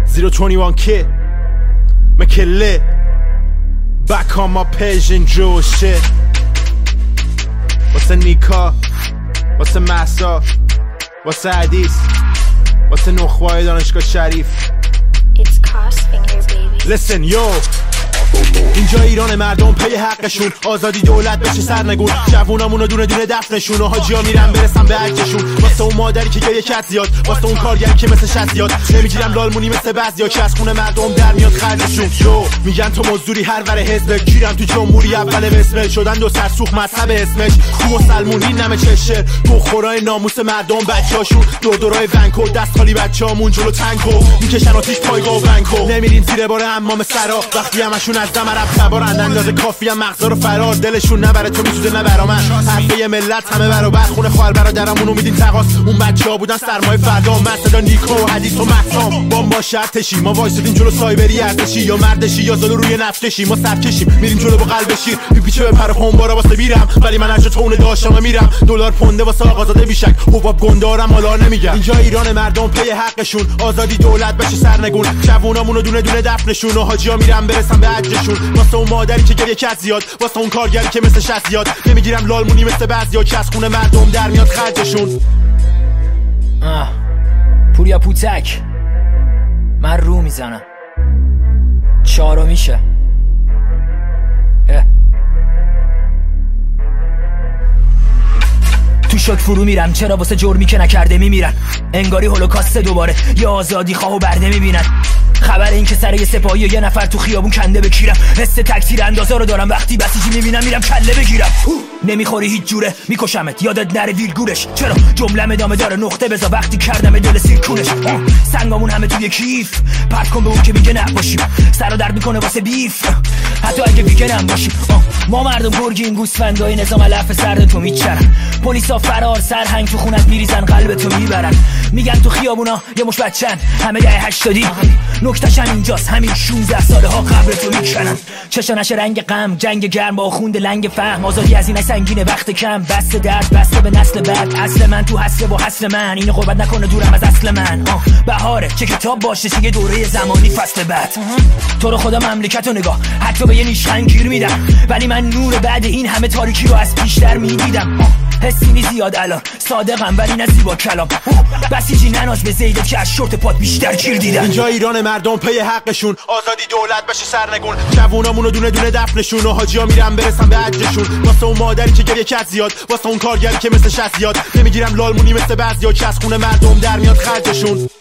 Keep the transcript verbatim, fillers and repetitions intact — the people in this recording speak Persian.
zero twenty-one kid make it lit. Back on my page and Jew shit. واسه نیکا، واسه محسا، واسه حدیث، واسه نخبه‌های دانشگاه شریف. It's Crossfinger baby. Listen yo، اینجا ایران مردم پی حقشون، آزادی دولت بشه سرنگون، جوونامونو دونه دونه دفنشون و حاجیا میرن برسن به حجشون. واسه اون مادری که گریه کرد زیاد، واسه اون کارگری که مثل شست زیاد، نمیگیرم لالمونی مثل بعضیا که از خونه مردم در میاد خرجشون. یو میگن تو مزدوری هر ور حزب، گیرم تو جمهوری اول بسمل شدن دو سرسوخ مذهب اسمش. تو مسلمونی نمه چشه بخورای ناموس مردم بچه‌هاشون، دور دورای ونکو دست خالی بچه‌هامون جلو تنکو میکشن آتیش پایگاه و ونکو. نمیرین زیر بار حمام سرا وقتی همشون از دم عرب تبارند، اندازه کافی هم مغزا رو فرار، دلشون نبره تو میسوزه نه برا من. حرفه ملت همه برابر، خونه خواهر برادرامونو میدین تقاس، اون بچه‌ها بودن سرمایه فردا. من صدا نیکو و حدیث و محسام با ما شرطشی، ما وایسادیم جلو سایبری ارتشی، یا مردشی یا زلو روی نفتشی. ما سرکشیم میریم جلو با قلب شیر، پیپیچه به پر خونبارا واسه میرم، ولی من هرجا تونه داشتم میرم. دلار پونده واسه آقازاده بیشک، حباب گندارم حالا نمیگم. اینجا ایران مردم پی حقشون، آزادی دولت بشه سرنگون، جوونامونو دونه دونه دفنشون و حاجیا میرن برسن به حجشون. واسه اون مادری که گریه کرد زیاد، واسه اون کارگری که مثل شست زیاد، نمیگیرم لالمونی مثل بعضیا که از خونه مردم در میاد خرجشون. آه پوریا پوتک، من رو میزنم چارو میشه. اه. تو شک فرو میرن، چرا واسه جرمی که نکرده میمیرن، انگاری هولوکاست دوباره یا آزادی خواه و برده میبینن. خبر این که سر یه سپاهی و یه نفر تو خیابون کنده بکیرم، حس تکثیر اندازه رو دارم وقتی بسیجی میبینم میرم کله بگیرم. نمیخوری هیچ جوره میکشمت، یادت نره ویلگورش، چرا جملم ادامه داره نقطه بزا وقتی کردم دل سیرکونش. سنگامون همه توی کیف، پرت کن به اون که میگه نباشیم، سر رو درد میکنه واسه بیف حتی اگه ویگنم باشیم. ما مردم گرگیم، گوسفندای نظام علف سرد تو میچرن، پلیسا فرار سرهنگ تو خونت میریزن قلب تو میبرن. میگن تو خیابونا یه مش بچن همه ده هشتادی، نکتهش هم اینجاست همین شونزده ساله ها قبر تو میکنن. چشانش رنگ غم، جنگ گرم با خوند لنگ فهم، آزادی از این سنگینه وقت کم، بسته درد بسته به نسل بعد. اصل من تو حسله با حسل من، اینو قربت نکنه دورم از اصل من. بهاره چه کتاب باشه چه یه دوره زمانی فصل بعد. تو رو خدا مملکت رو نگاه، حتی به یه نیشخند گیر میدم، ولی من نور بعد این همه تاریکی رو از پیشتر میدیدم. حسی زیاد الان صادقم ولی نه زیبا کلام، بسیجی نناز به زیدت که از شورت پات بیشتر گیر دیدم. اینجا ایران مردم پی حقشون، آزادی دولت بشه سرنگون، جوونامونو دونه دونه دفنشون و حاجیا میرن برسن به حجشون. واسه اون مادری که گریه کرد زیاد، واسه اون کارگری که مثل شست زیاد، نمیگیرم لالمونی مثل بعضیا که از خونه مردم در میاد خرجشون.